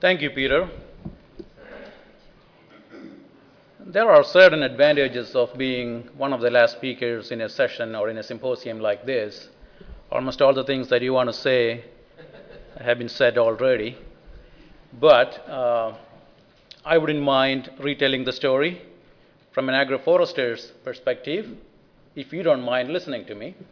Thank you, Peter. There are certain advantages of being one of the last speakers in a session or in a symposium like this. Almost all the things that you want to say have been said already. But I wouldn't mind retelling the story from an agroforester's perspective, if you don't mind listening to me.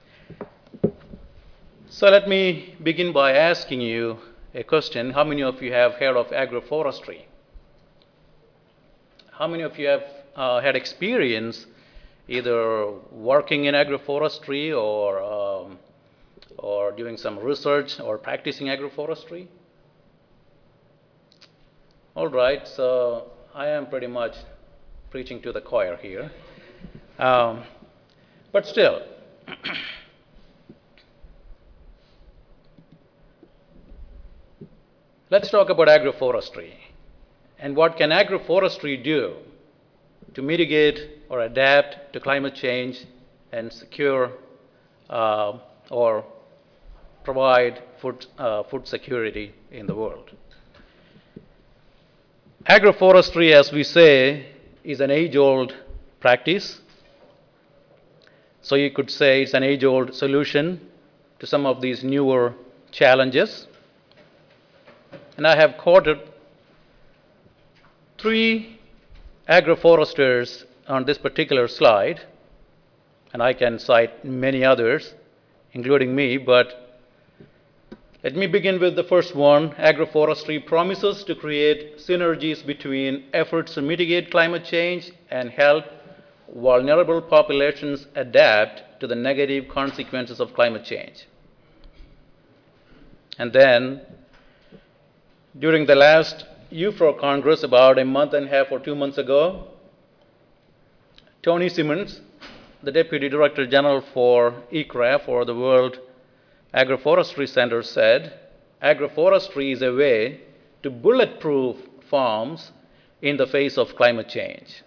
So let me begin by asking you a question. How many of you have heard of agroforestry? How many of you have had experience either working in agroforestry or doing some research or practicing agroforestry? All right, so I am pretty much preaching to the choir here. But still, let's talk about agroforestry. And what can agroforestry do to mitigate or adapt to climate change and secure or provide food security in the world? Agroforestry, as we say, is an age-old practice. So you could say it's an age-old solution to some of these newer challenges. And I have quoted 3 agroforesters on this particular slide, and I can cite many others, including me, but let me begin with the first one. Agroforestry promises to create synergies between efforts to mitigate climate change and help vulnerable populations adapt to the negative consequences of climate change. And then, during the last UFRO Congress about a month and a half or 2 months ago, Tony Simmons, the Deputy Director General for ICRAF, or the World Agroforestry Center, said, agroforestry is a way to bulletproof farms in the face of climate change.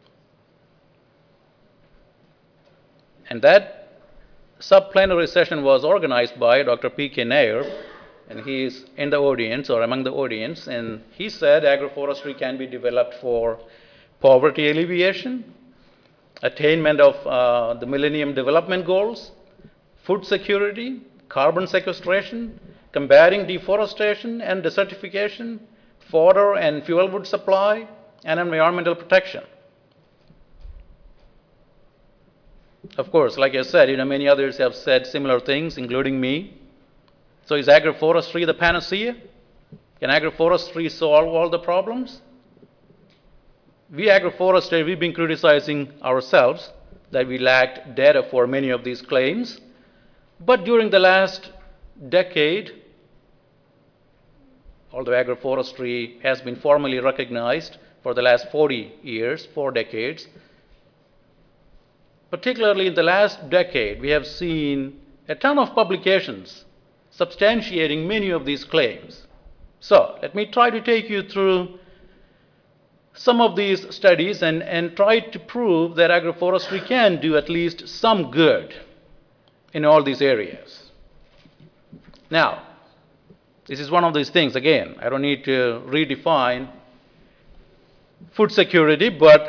And that subplenary session was organized by Dr. P.K. Nair, and he is in the audience or among the audience, and he said agroforestry can be developed for poverty alleviation, attainment of the Millennium Development Goals, food security, carbon sequestration, combating deforestation and desertification, fodder and fuel wood supply, and environmental protection. Of course, like I said, many others have said similar things, including me. So is agroforestry the panacea? Can agroforestry solve all the problems? We agroforesters, we've been criticizing ourselves that we lacked data for many of these claims. But during the last decade, although agroforestry has been formally recognized for the last 40 years, 4 decades, particularly in the last decade, we have seen a ton of publications substantiating many of these claims. So let me try to take you through some of these studies and try to prove that agroforestry can do at least some good in all these areas. Now, this is one of these things, again, I don't need to redefine food security, but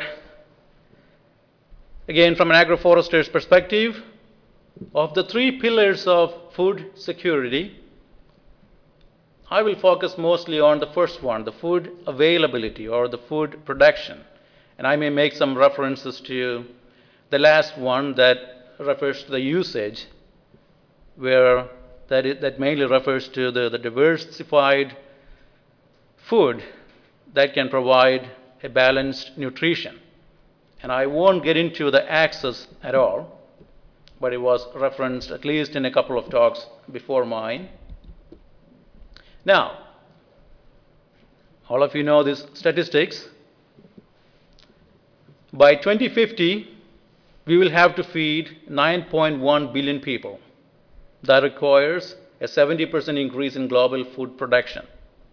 again, from an agroforester's perspective, of the 3 pillars of food security, I will focus mostly on the first one, the food availability or the food production. And I may make some references to the last one that refers to the usage, where that mainly refers to the diversified food that can provide a balanced nutrition. And I won't get into the access at all, but it was referenced at least in a couple of talks before mine. Now, all of you know these statistics. By 2050, we will have to feed 9.1 billion people. That requires a 70% increase in global food production.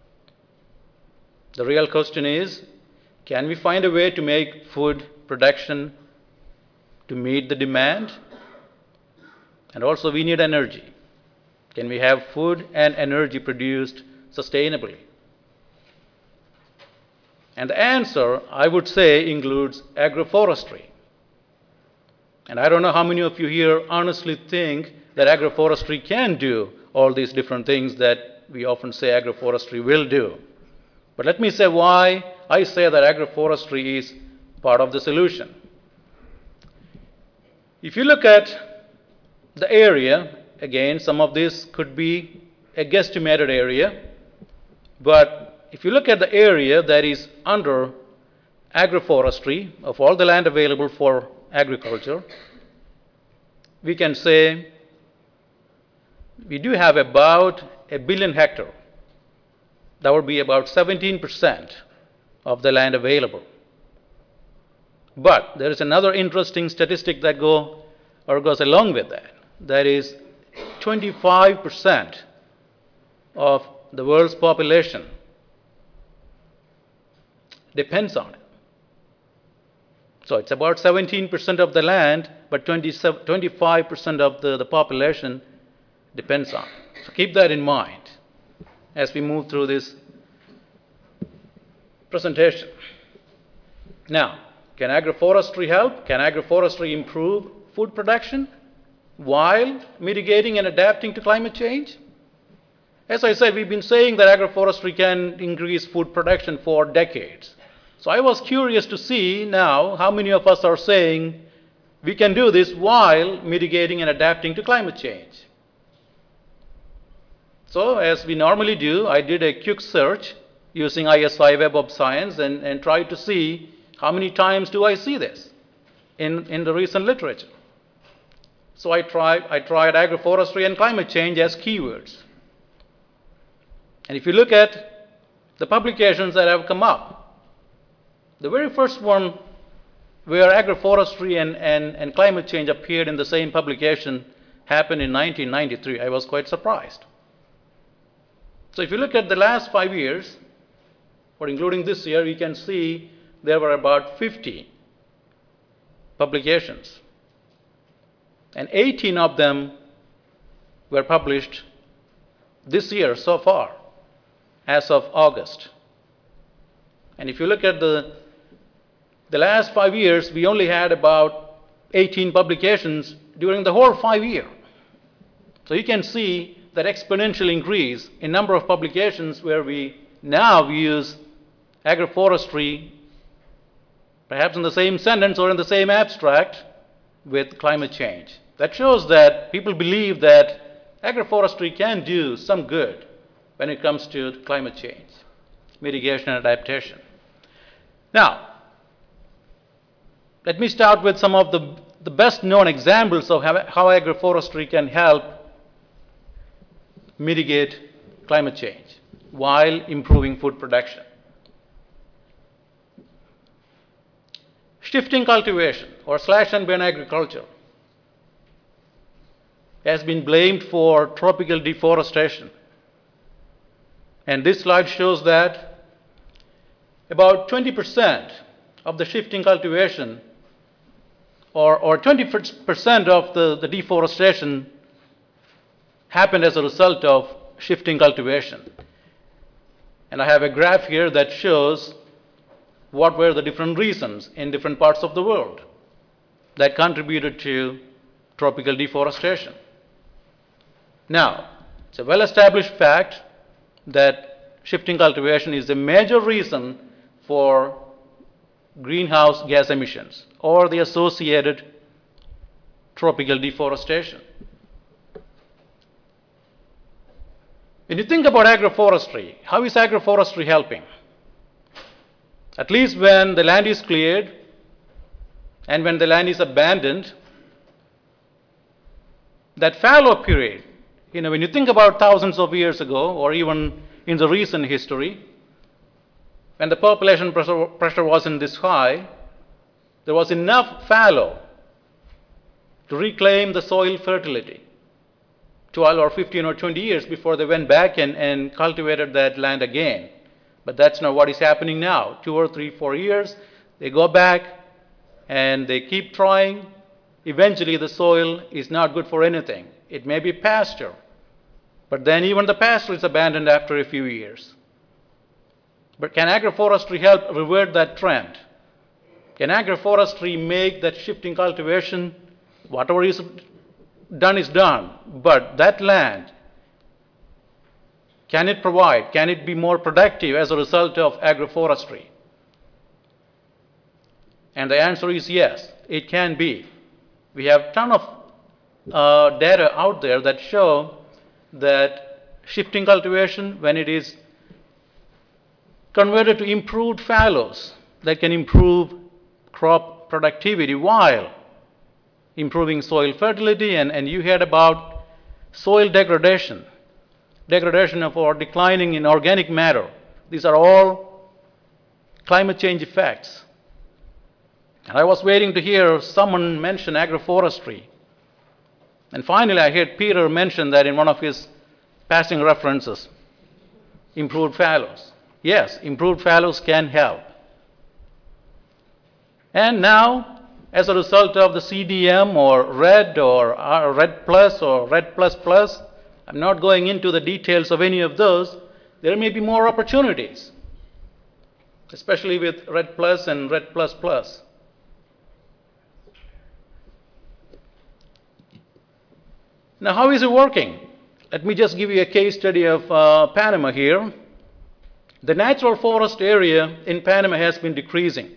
The real question is, can we find a way to make food production to meet the demand? And also, we need energy. Can we have food and energy produced sustainably? And the answer, I would say, includes agroforestry. And I don't know how many of you here honestly think that agroforestry can do all these different things that we often say agroforestry will do. But let me say why I say that agroforestry is part of the solution. If you look at the area, again, some of this could be a guesstimated area, but if you look at the area that is under agroforestry of all the land available for agriculture, we can say we do have about 1 billion hectares. That would be about 17% of the land available. But there is another interesting statistic that goes along with that. That is 25% of the world's population depends on it. So it's about 17% of the land, but 25% of the population depends on it. So keep that in mind as we move through this presentation. Now, can agroforestry help? Can agroforestry improve food production while mitigating and adapting to climate change? As I said, we've been saying that agroforestry can increase food production for decades. So I was curious to see now how many of us are saying we can do this while mitigating and adapting to climate change. So as we normally do, I did a quick search using ISI Web of Science and tried to see how many times do I see this in the recent literature. So I tried agroforestry and climate change as keywords. And if you look at the publications that have come up, the very first one where agroforestry and climate change appeared in the same publication happened in 1993. I was quite surprised. So if you look at the last 5 years, or including this year, we can see there were about 50 publications. And 18 of them were published this year so far, as of August. And if you look at the last 5 years, we only had about 18 publications during the whole 5 years. So you can see that exponential increase in number of publications where we now use agroforestry perhaps in the same sentence or in the same abstract with climate change. That shows that people believe that agroforestry can do some good when it comes to climate change, mitigation and adaptation. Now, let me start with some of the best known examples of how agroforestry can help mitigate climate change while improving food production. Shifting cultivation or slash and burn agriculture has been blamed for tropical deforestation. And this slide shows that about 20% of the shifting cultivation or 20% of the deforestation happened as a result of shifting cultivation. And I have a graph here that shows what were the different reasons in different parts of the world that contributed to tropical deforestation. Now, it's a well-established fact that shifting cultivation is a major reason for greenhouse gas emissions or the associated tropical deforestation. When you think about agroforestry, how is agroforestry helping? At least when the land is cleared and when the land is abandoned, that fallow period, when you think about thousands of years ago or even in the recent history, when the population pressure wasn't this high, there was enough fallow to reclaim the soil fertility 12 or 15 or 20 years before they went back and cultivated that land again. But that's not what is happening now. 2 or 3, 4 years, they go back and they keep trying. Eventually, the soil is not good for anything. It may be pasture, but then even the pasture is abandoned after a few years. But can agroforestry help revert that trend? Can agroforestry make that shift in cultivation? Whatever is done is done, but that land, can it be more productive as a result of agroforestry? And the answer is yes, it can be. We have a ton of data out there that show that shifting cultivation, when it is converted to improved fallows, that can improve crop productivity while improving soil fertility. And you heard about soil degradation of or declining in organic matter. These are all climate change effects. And I was waiting to hear someone mention agroforestry. And finally, I heard Peter mention that in one of his passing references, improved fallows. Yes, improved fallows can help. And now, as a result of the CDM or RED or RED Plus or RED Plus Plus, I'm not going into the details of any of those, there may be more opportunities, especially with RED Plus and RED Plus Plus. Now, how is it working? Let me just give you a case study of Panama here. The natural forest area in Panama has been decreasing.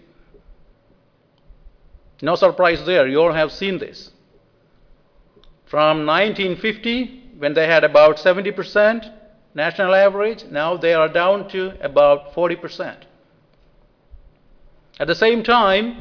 No surprise there, you all have seen this. From 1950, when they had about 70% national average, now they are down to about 40%. At the same time,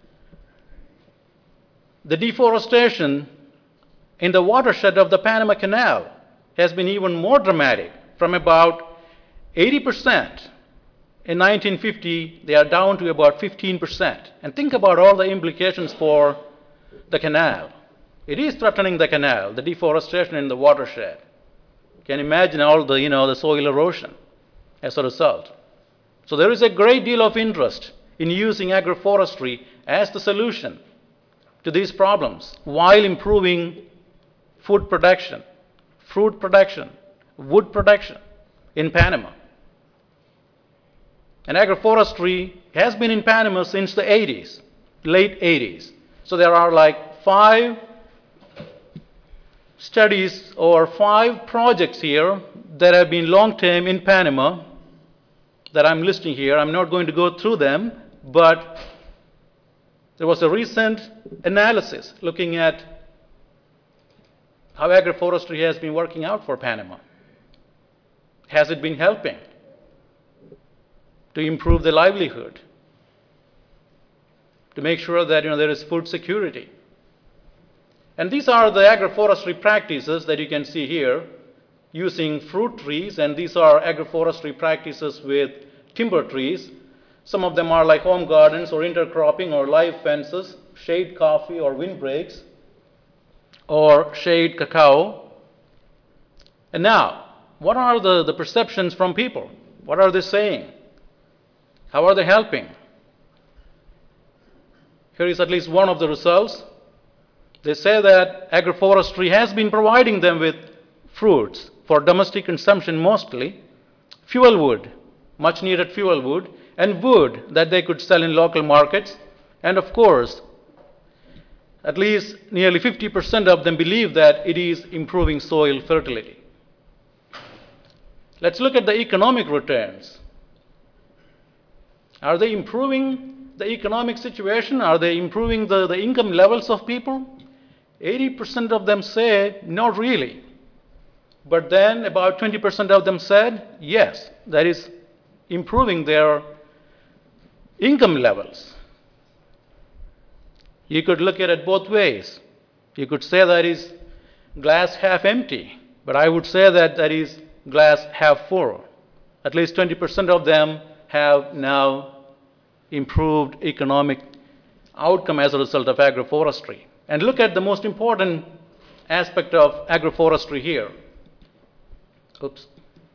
the deforestation in the watershed of the Panama Canal has been even more dramatic. From about 80% in 1950, they are down to about 15%. And think about all the implications for the canal. It is threatening the canal, the deforestation in the watershed. You can imagine all the, the soil erosion as a result. So there is a great deal of interest in using agroforestry as the solution to these problems while improving food production, fruit production, wood production in Panama. And agroforestry has been in Panama since the 80s, late 80s. So there are like 5 studies or 5 projects here that have been long-term in Panama that I'm listing here. I'm not going to go through them, but there was a recent analysis looking at how agroforestry has been working out for Panama. Has it been helping to improve the livelihood, to make sure that there is food security? And these are the agroforestry practices that you can see here using fruit trees, and these are agroforestry practices with timber trees. Some of them are like home gardens or intercropping or live fences, shade coffee or windbreaks, or shade cacao. And now, what are the perceptions from people? What are they saying? How are they helping? Here is at least one of the results. They say that agroforestry has been providing them with fruits for domestic consumption mostly, fuel wood, much needed fuel wood, and wood that they could sell in local markets. And of course, at least nearly 50% of them believe that it is improving soil fertility. Let's look at the economic returns. Are they improving the economic situation? Are they improving the income levels of people? 80% of them say, not really. But then about 20% of them said, yes, that is improving their income levels. You could look at it both ways. You could say that is glass half empty, but I would say that is glass half full. At least 20% of them have now improved economic outcome as a result of agroforestry. And look at the most important aspect of agroforestry here. Oops.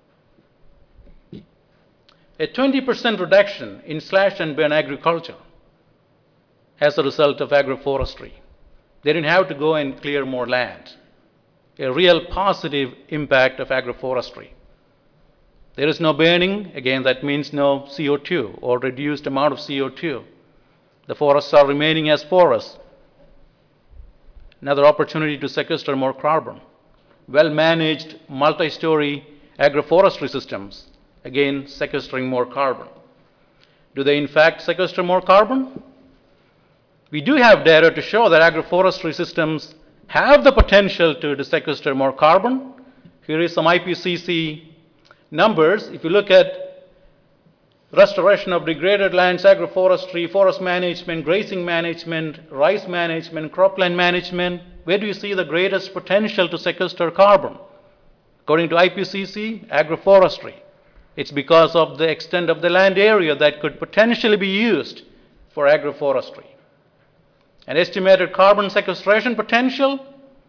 A 20% reduction in slash and burn agriculture as a result of agroforestry. They didn't have to go and clear more land. A real positive impact of agroforestry. There is no burning. Again, that means no CO2 or reduced amount of CO2. The forests are remaining as forests. Another opportunity to sequester more carbon. Well-managed multi-story agroforestry systems, again, sequestering more carbon. Do they in fact sequester more carbon? We do have data to show that agroforestry systems have the potential to sequester more carbon. Here is some IPCC numbers. If you look at restoration of degraded lands, agroforestry, forest management, grazing management, rice management, cropland management, where do you see the greatest potential to sequester carbon? According to IPCC, agroforestry. It's because of the extent of the land area that could potentially be used for agroforestry. An estimated carbon sequestration potential,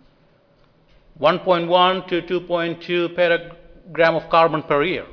1.1 to 2.2 petagram of carbon per year.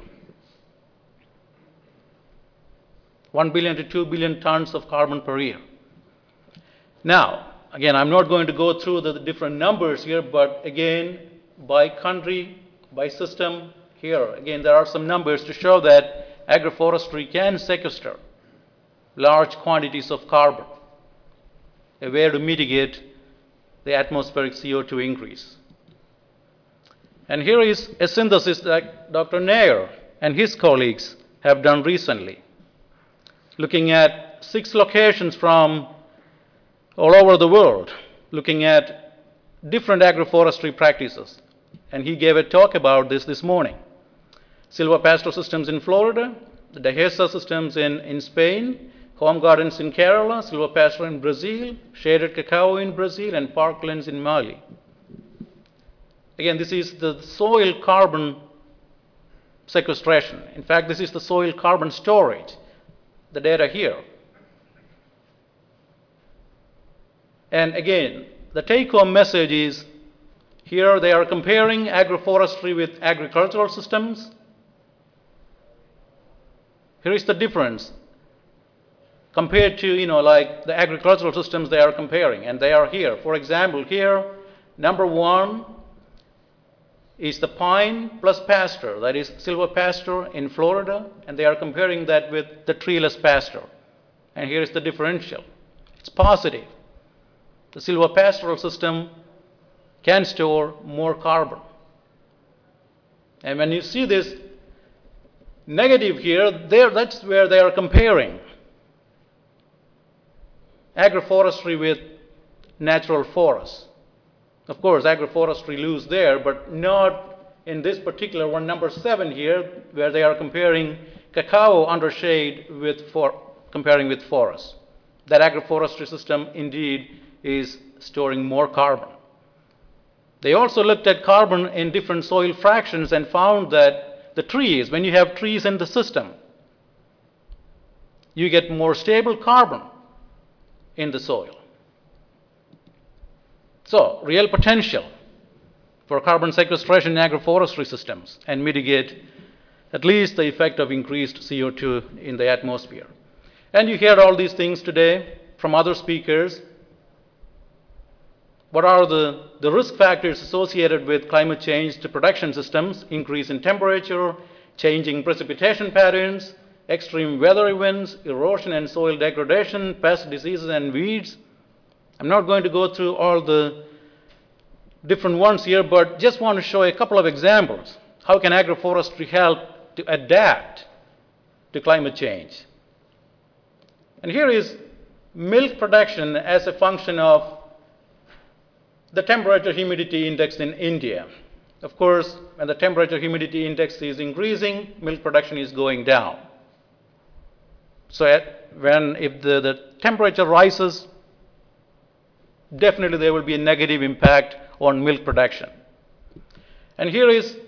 1 billion to 2 billion tons of carbon per year. Now, again, I'm not going to go through the different numbers here, but again, by country, by system, here, again, there are some numbers to show that agroforestry can sequester large quantities of carbon, a way to mitigate the atmospheric CO2 increase. And here is a synthesis that Dr. Nair and his colleagues have done recently, looking at 6 locations from all over the world, looking at different agroforestry practices. And he gave a talk about this morning. Silvopasture systems in Florida, the Dehesa systems in Spain, home gardens in Kerala, silvopasture in Brazil, shaded cacao in Brazil, and parklands in Mali. Again, this is the soil carbon sequestration. In fact, this is the soil carbon storage, the data here. And again, the take-home message is, here they are comparing agroforestry with agricultural systems. Here is the difference compared to, like the agricultural systems they are comparing, and they are here. For example, here, number 1 is the pine plus pasture, that is silvopasture in Florida, and they are comparing that with the treeless pasture. And here is the differential. It's positive. The silvopastoral system can store more carbon. And when you see this negative here, that's where they are comparing agroforestry with natural forests. Of course, agroforestry lose there, but not in this particular one, number 7 here, where they are comparing cacao under shade comparing with forests. That agroforestry system indeed is storing more carbon. They also looked at carbon in different soil fractions and found that the trees, when you have trees in the system, you get more stable carbon in the soil. So, real potential for carbon sequestration in agroforestry systems and mitigate at least the effect of increased CO2 in the atmosphere. And you heard all these things today from other speakers. What are the risk factors associated with climate change to production systems? Increase in temperature, changing precipitation patterns, extreme weather events, erosion and soil degradation, pest diseases and weeds. I'm not going to go through all the different ones here, but just want to show a couple of examples. How can agroforestry help to adapt to climate change? And here is milk production as a function of the temperature humidity index in India. Of course, when the temperature humidity index is increasing, milk production is going down. So if the temperature rises, definitely there will be a negative impact on milk production. And here is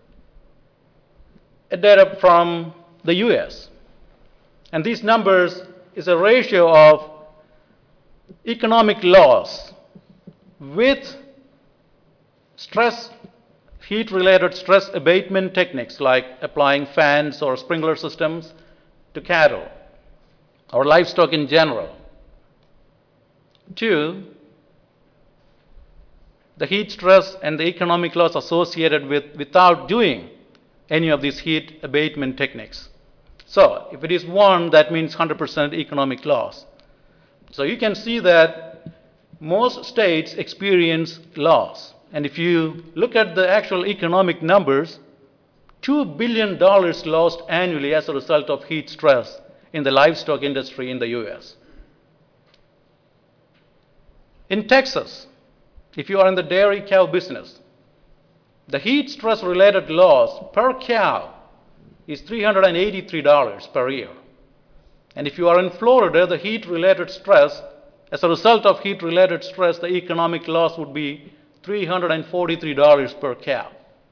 a data from the US. And these numbers is a ratio of economic loss with stress, heat-related stress abatement techniques like applying fans or sprinkler systems to cattle or livestock in general, to the heat stress and the economic loss associated with without doing any of these heat abatement techniques. So if it is 1, that means 100% economic loss. So you can see that most states experience loss. And if you look at the actual economic numbers, $2 billion lost annually as a result of heat stress in the livestock industry in the US. In Texas, if you are in the dairy cow business, the heat stress related loss per cow is $383 per year. And if you are in Florida, the heat related stress, as a result of heat related stress, the economic loss would be $343 per cow.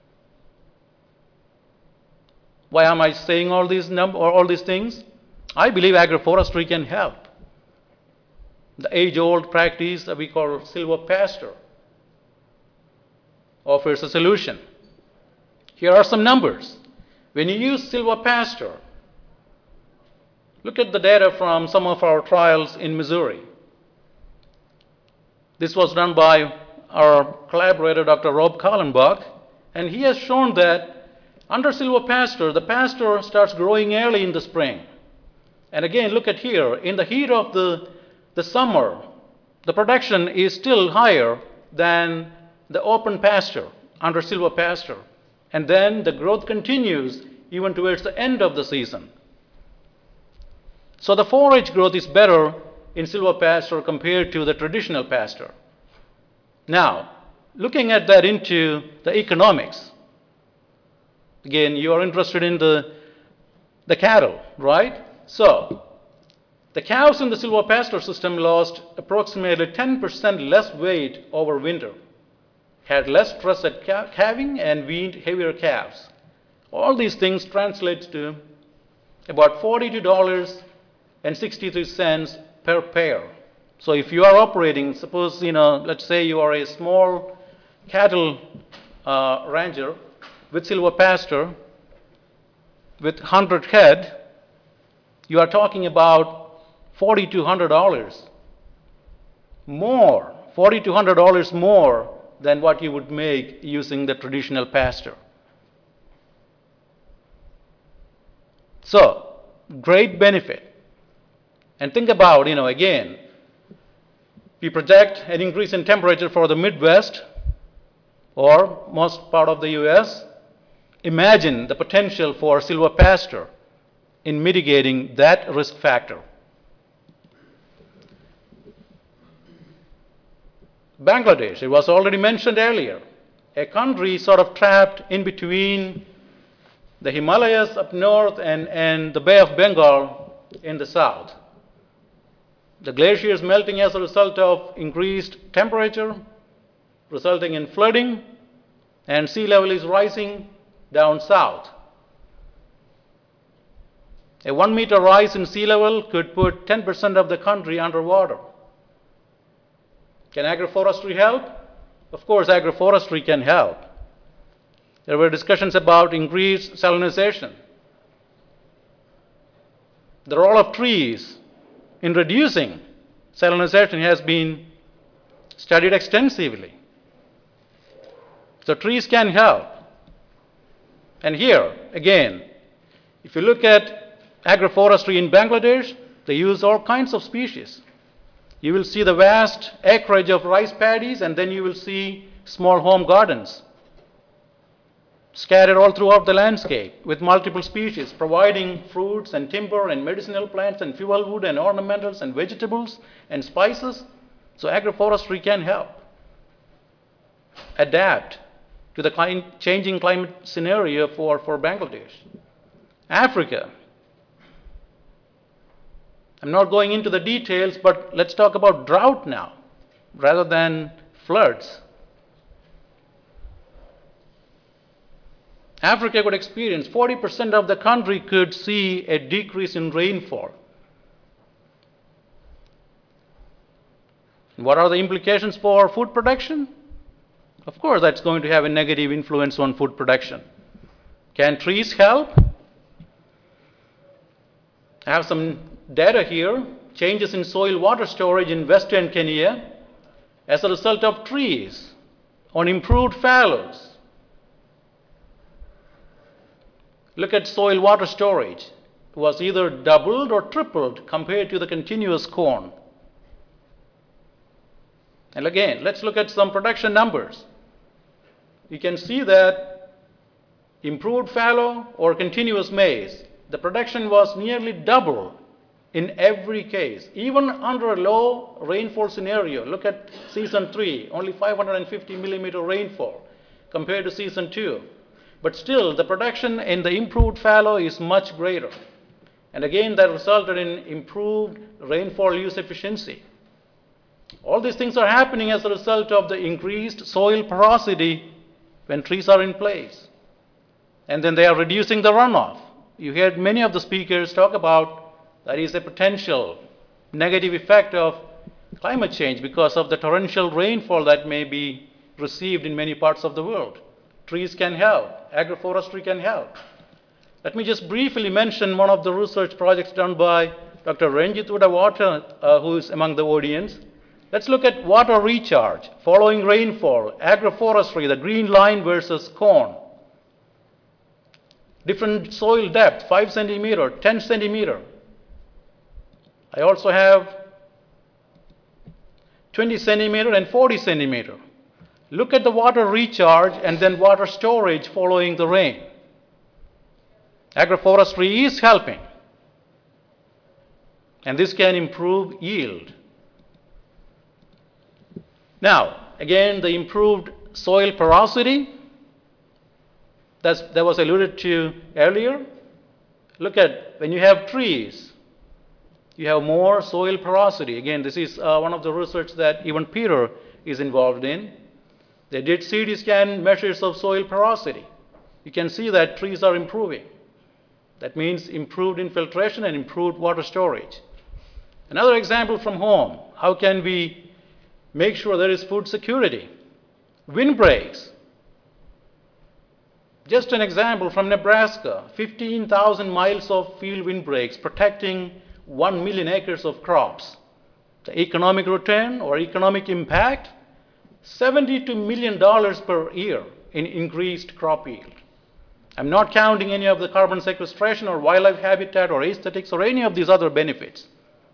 Why am I saying all these things? I believe agroforestry can help. The age-old practice that we call silvopasture offers a solution. Here are some numbers. When you use silvopasture, look at the data from some of our trials in Missouri. This was done by our collaborator, Dr. Rob Kallenbach, and he has shown that under silvopasture, the pasture starts growing early in the spring. And again, look at here, in the heat of the summer, the production is still higher than the open pasture under silvopasture. And then the growth continues even towards the end of the season. So the forage growth is better in silvopasture compared to the traditional pasture. Now, looking at that into the economics, again, you are interested in the cattle, right? So the cows in the silvopasture system lost approximately 10% less weight over winter, had less stress at calving, and weaned heavier calves. All these things translates to about $42.63 per pair. So if you are operating, suppose, let's say you are a small cattle rancher with silvopasture with 100 head, you are talking about $4,200 more, $4,200 more than what you would make using the traditional pasture. So, great benefit. And think about, again, we project an increase in temperature for the Midwest or most part of the US. Imagine the potential for silvopasture in mitigating that risk factor. Bangladesh, it was already mentioned earlier, a country sort of trapped in between the Himalayas up north and the Bay of Bengal in the south. The glaciers melting as a result of increased temperature, resulting in flooding, and sea level is rising down south. A 1 meter rise in sea level could put 10% of the country underwater. Can agroforestry help? Of course, agroforestry can help. There were discussions about increased salinization. The role of trees in reducing salinization has been studied extensively. So trees can help. And here, again, if you look at agroforestry in Bangladesh, they use all kinds of species. You will see the vast acreage of rice paddies, and then you will see small home gardens scattered all throughout the landscape with multiple species, providing fruits and timber and medicinal plants and fuel wood and ornamentals and vegetables and spices. So agroforestry can help adapt to the changing climate scenario for Bangladesh. Africa. I'm not going into the details, but let's talk about drought now rather than floods. Africa could experience 40% of the country could see a decrease in rainfall. What are the implications for food production? Of course, that's going to have a negative influence on food production. Can trees help? I have some data here. Changes in soil water storage in western Kenya as a result of trees on improved fallows. Look at soil water storage. It was either doubled or tripled compared to the continuous corn. And again, let's look at some production numbers. You can see that improved fallow or continuous maize, the production was nearly double in every case. Even under a low rainfall scenario, look at season 3, only 550 millimeter rainfall compared to season 2. But still, the production in the improved fallow is much greater. And again, that resulted in improved rainfall use efficiency. All these things are happening as a result of the increased soil porosity when trees are in place. And then they are reducing the runoff. You heard many of the speakers talk about that is a potential negative effect of climate change because of the torrential rainfall that may be received in many parts of the world. Trees can help. Agroforestry can help. Let me just briefly mention one of the research projects done by Dr. Ranjit Udawata, who is among the audience. Let's look at water recharge following rainfall, agroforestry, the green line versus corn. Different soil depth, 5 centimeter, 10 centimeter. I also have 20 centimeter and 40 centimeter. Look at the water recharge and then water storage following the rain. Agroforestry is helping. And this can improve yield. Now, again, the improved soil porosity that was alluded to earlier. Look at when you have trees, you have more soil porosity. Again, this is one of the research that even Peter is involved in. They did CT scan measures of soil porosity. You can see that trees are improving. That means improved infiltration and improved water storage. Another example from home. How can we make sure there is food security? Windbreaks. Just an example from Nebraska, 15,000 miles of field windbreaks protecting 1 million acres of crops. The economic return or economic impact, $72 million per year in increased crop yield. I'm not counting any of the carbon sequestration or wildlife habitat or aesthetics or any of these other benefits.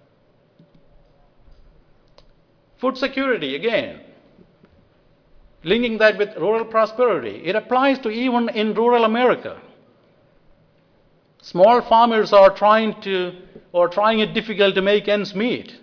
Food security, again, linking that with rural prosperity. It applies to even in rural America. Small farmers are trying it difficult to make ends meet.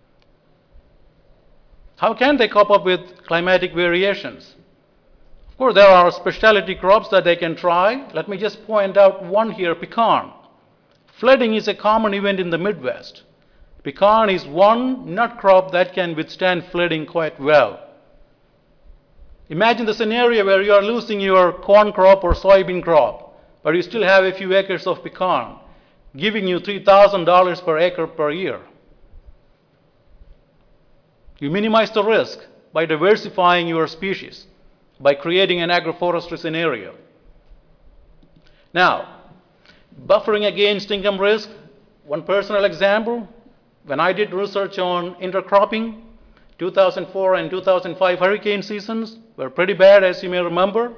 How can they cope up with climatic variations? Of course, there are specialty crops that they can try. Let me just point out one here, pecan. Flooding is a common event in the Midwest. Pecan is one nut crop that can withstand flooding quite well. Imagine the scenario where you are losing your corn crop or soybean crop, but you still have a few acres of pecan, giving you $3,000 per acre per year. You minimize the risk by diversifying your species, by creating an agroforestry scenario. Now, buffering against income risk, one personal example, when I did research on intercropping, 2004 and 2005 hurricane seasons were pretty bad, as you may remember.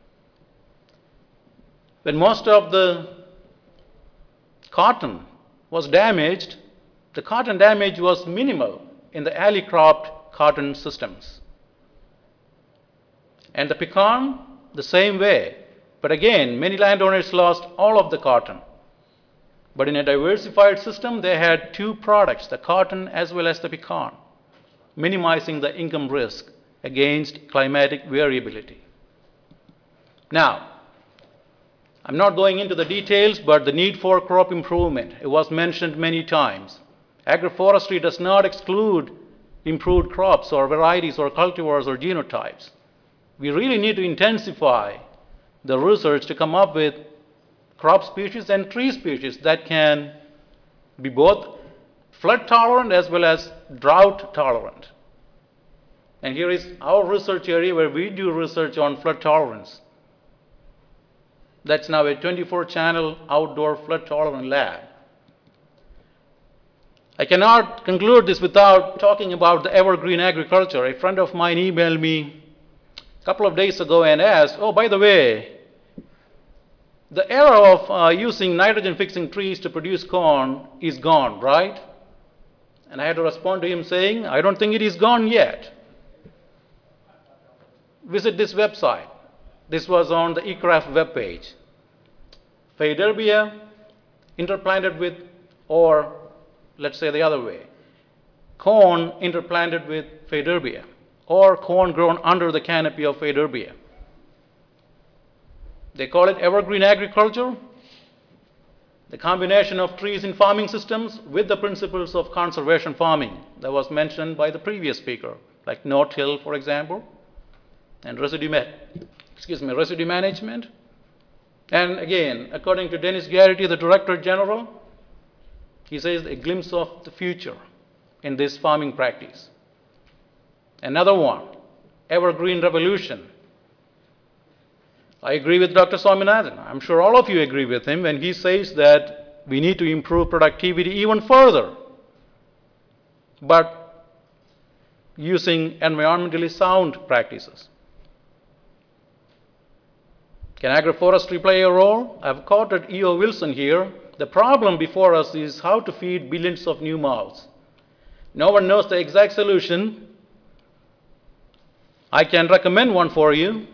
When most of the cotton was damaged, the cotton damage was minimal in the alley cropped cotton systems. And the pecan, the same way. But again, many landowners lost all of the cotton. But in a diversified system, they had two products, the cotton as well as the pecan, minimizing the income risk against climatic variability. Now, I'm not going into the details, but the need for crop improvement, it was mentioned many times. Agroforestry does not exclude improved crops or varieties or cultivars or genotypes. We really need to intensify the research to come up with crop species and tree species that can be both flood tolerant as well as drought tolerant. And here is our research area where we do research on flood tolerance. That's now a 24-channel outdoor flood tolerant lab. I cannot conclude this without talking about the evergreen agriculture. A friend of mine emailed me a couple of days ago and asked, oh, by the way, The era of using nitrogen-fixing trees to produce corn is gone, right? And I had to respond to him saying, I don't think it is gone yet. Visit this website. This was on the eCraft webpage. Faidherbia interplanted with, or let's say the other way, corn interplanted with Faidherbia, or corn grown under the canopy of Faidherbia. They call it evergreen agriculture, the combination of trees in farming systems with the principles of conservation farming that was mentioned by the previous speaker, like no-till, for example, and residue management. And again, according to Dennis Garrity, the Director General, he says a glimpse of the future in this farming practice. Another one, evergreen revolution. I agree with Dr. Swaminathan. I'm sure all of you agree with him when he says that we need to improve productivity even further, but using environmentally sound practices. Can agroforestry play a role? I've quoted E.O. Wilson here. The problem before us is how to feed billions of new mouths. No one knows the exact solution. I can recommend one for you.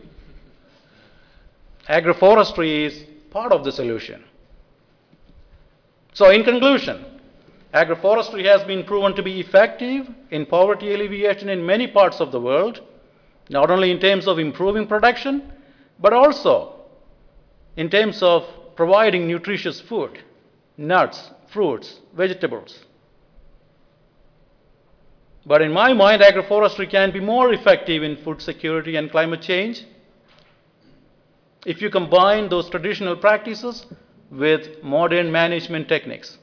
Agroforestry is part of the solution. So in conclusion, agroforestry has been proven to be effective in poverty alleviation in many parts of the world, not only in terms of improving production, but also in terms of providing nutritious food, nuts, fruits, vegetables. But in my mind, agroforestry can be more effective in food security and climate change if you combine those traditional practices with modern management techniques.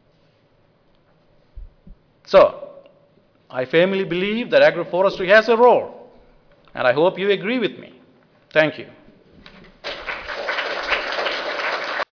So, I firmly believe that agroforestry has a role, and I hope you agree with me. Thank you.